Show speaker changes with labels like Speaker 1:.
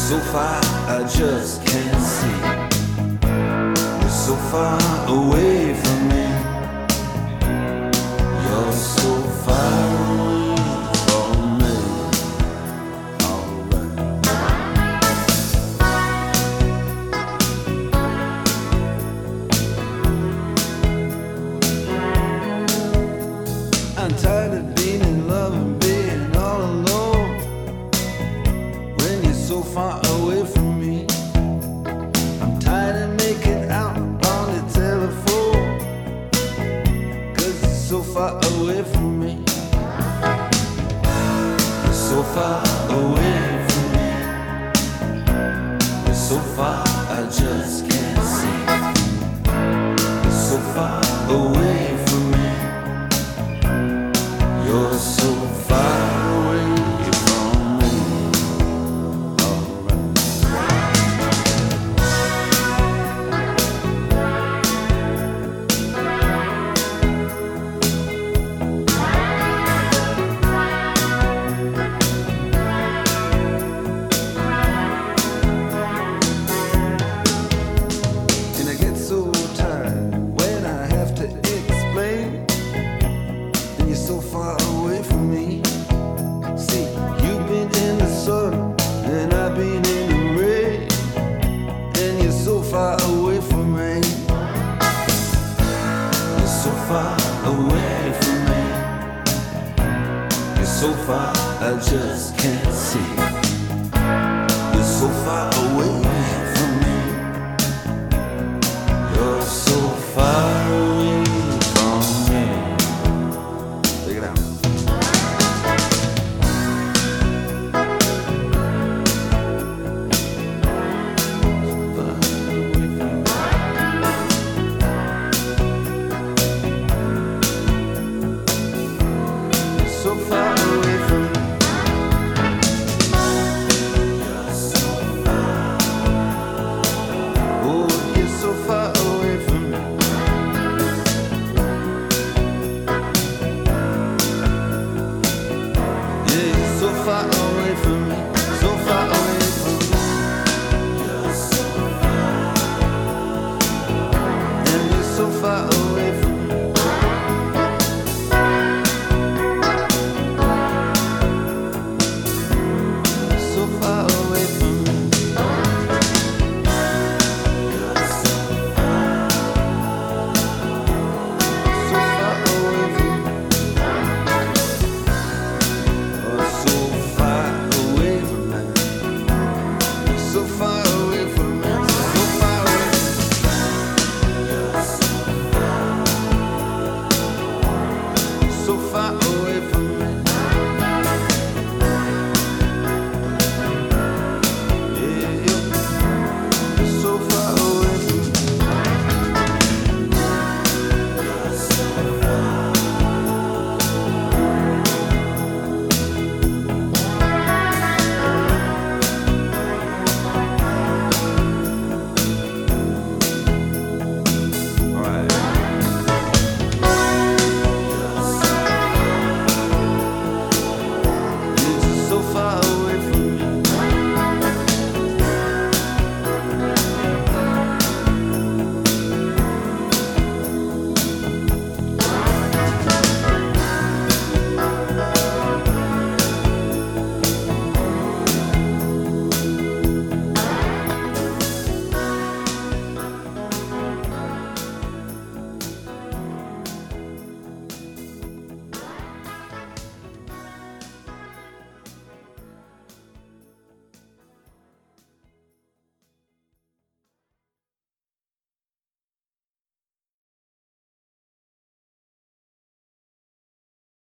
Speaker 1: so far I just can't see. You're so far away from me. You're so far away from me. I'm tired of being in love and being all alone when you're so far away from me. I'm tired of making out on the telephone 'cause you're so far away from me. You're so far away from me. You're so far I just can't see. You're so far away from me. You're so far away from me. And I get so tired when I have to explain. And you're so far away from me. See, you've been in the sun and I've been in the rain, and you're so far away from me. You're so far away from me. You're so far I just can't see. You're so far away from me. You're so far away from me. Take it out. So far away from me. You're so far. Oh, you're so far away from me. Yeah, you're so far